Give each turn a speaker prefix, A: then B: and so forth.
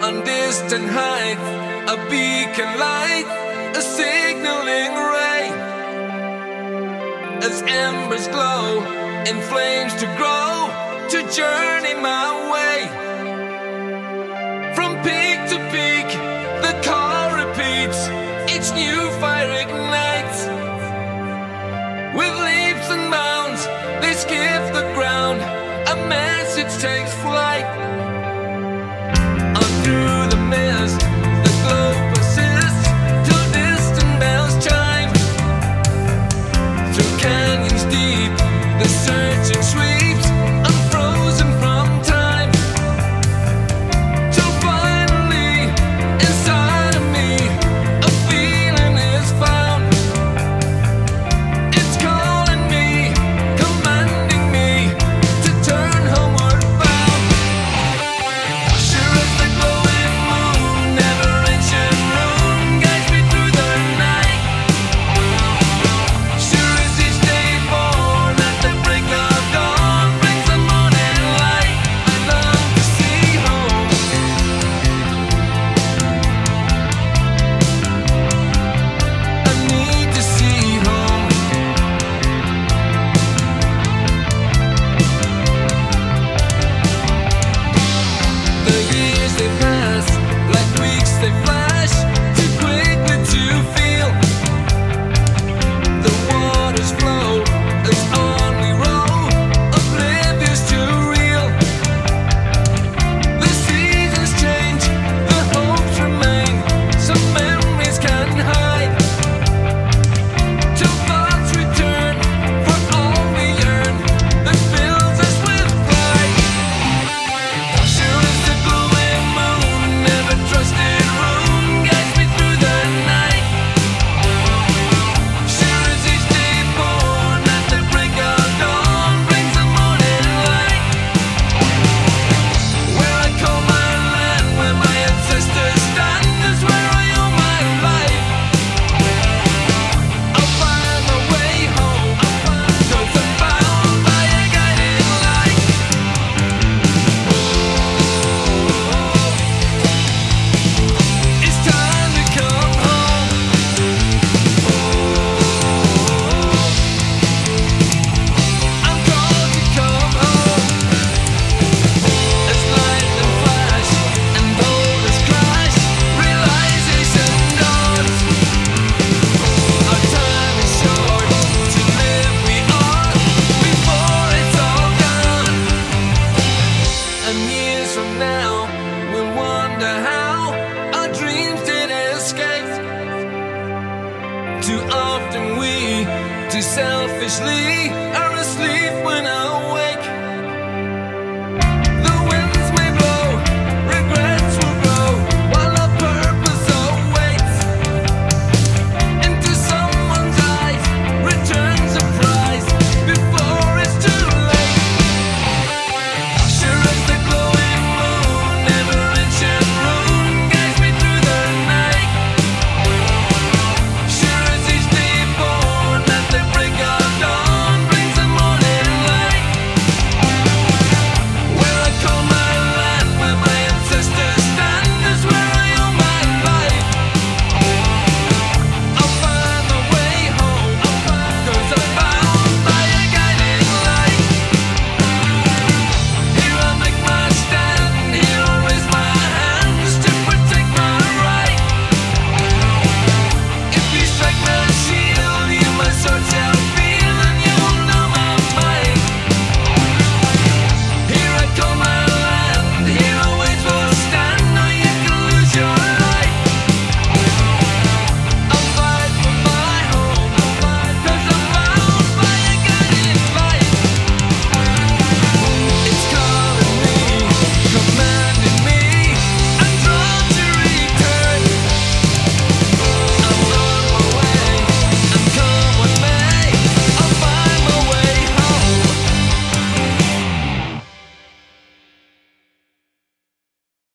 A: on distant height, a beacon light, a signaling ray. As embers glow and flames to grow, to journey my way. From peak to peak, the call repeats, each new fire ignites. With leaps and bounds, they skip the ground, a message takes flight. On through the mist, the glow persists, till distant bells chime. Through canyons deep, the searching sweeps, unfrozen from time. Till finally, inside of me, a feeling is found. It's calling me, commanding me to turn homeward bound. Sure as the glowing moon, never ancient rune, guides me through the night. Sure as each day born at the break of dawn brings the morning light. I long to see home. I need to see home. The years they pass, like weeks they flash, too quickly to feel. The waters flow as on we row, oblivious to real. The seasons change, the hopes remain, some memories can hide. Till thoughts return for all we yearn, that fills us with pride. Sure as the glowing moon, never trusted rune, guides me through the night. Sure as each day born at the break of dawn brings the morning light. Where I call my land, where my ancestors stand, is where I owe my life. I'll find my way home, 'cause I'm bound by a guiding light. It's time to come home. I'm called to come home. As lightning flash and boulders crash, realization dawns. Our time is short, to live we ought, before it's all gone. And years from now, we'll wonder how our dreams did escape. Too often we, too selfishly, are